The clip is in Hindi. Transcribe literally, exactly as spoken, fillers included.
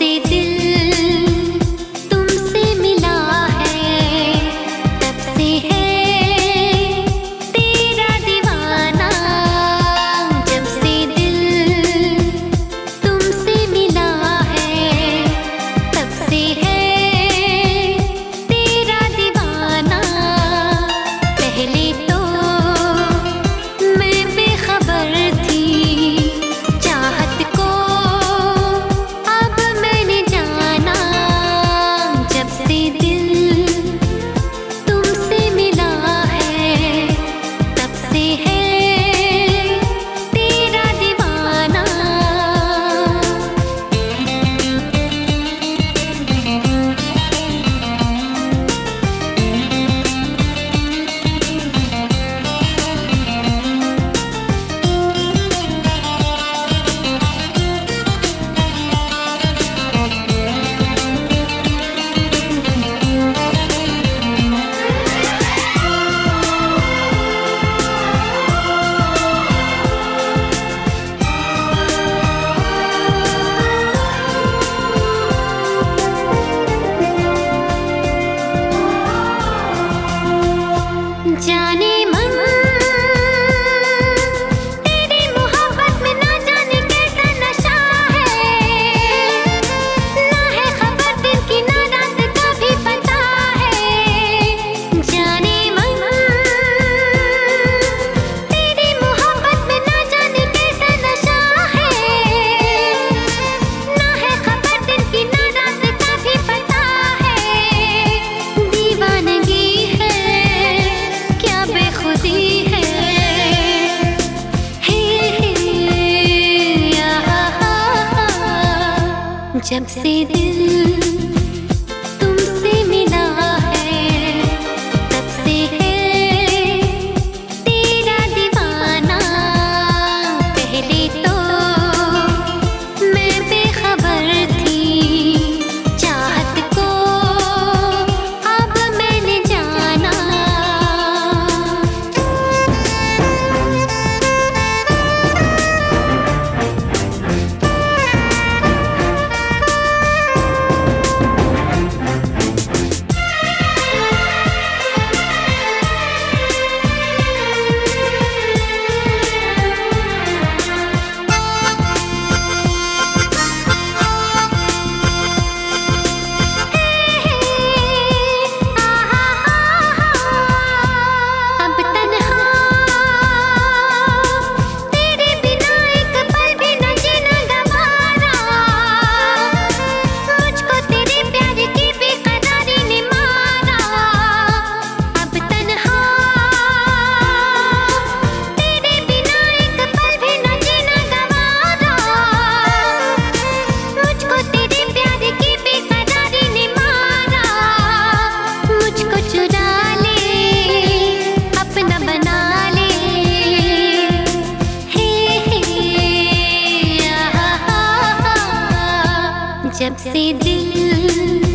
से दिल तुमसे मिला है, तब से है तेरा दीवाना। जब से दिल तुमसे मिला है, तब से है तेरा दीवाना। पहले तो मैं बेखबर थी चाहत को, अब मैंने जाना। जब से दिल तुमसे मिला है, तब से है तेरा दीवाना। जाने मन तेरी मोहब्बत में ना जाने कैसा नशा है, ना है खबर दिन की ना रात का भी पता है। जाने मन तेरी मोहब्बत में ना जाने कैसा नशा है, ना है खबर दिन की ना रात का भी पता है। दीवानगी है क्या बेखुदी है, हे हे आहा। जब से दिल तुमसे मिला है, तब से है तेरा दीवाना। पहले तो मैं बेखबर थी चाहत को, अब मैंने जाना। अब तन्हा तेरे बिना एक पल भी न जीना गवारा। मुझको तेरे प्यार की बेकरारी ने मारा। अब तन्हा तेरे बिना एक पल भी न जीना गवारा। मुझको तेरे प्यार की बेकरारी ने मारा। मुझको चुरा ले अपना बना ले, हे हे आहा। जब से दिल